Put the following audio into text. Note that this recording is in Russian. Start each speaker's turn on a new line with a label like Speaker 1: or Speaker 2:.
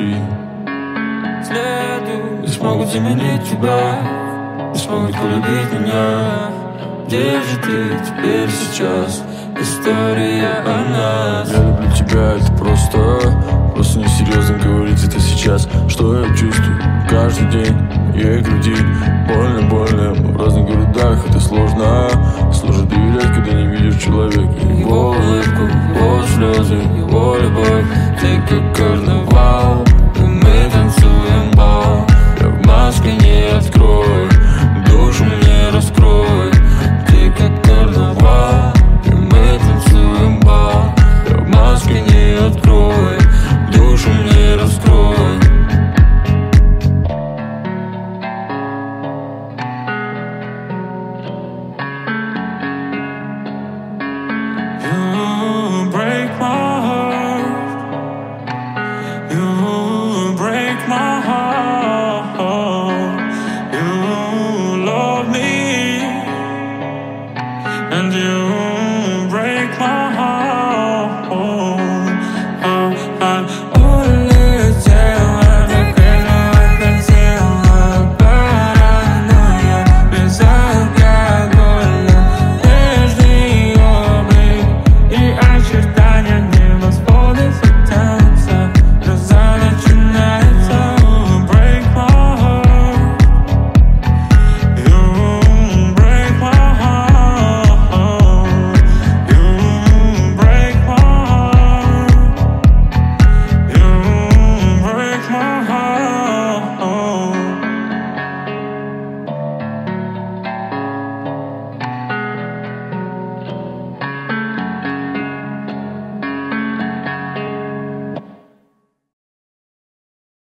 Speaker 1: пути. Не смогут заменить тебя, не смогут полюбить меня. Где же ты теперь сейчас? История о нас. Я люблю тебя, это просто несерьезно говорить это сейчас. Что я чувствую каждый день в моей груди. Больно, в разных городах это сложно. Сложно доверять, когда не видишь человека. Его улыбку, его слезы, его любовь. Ты как карнавал.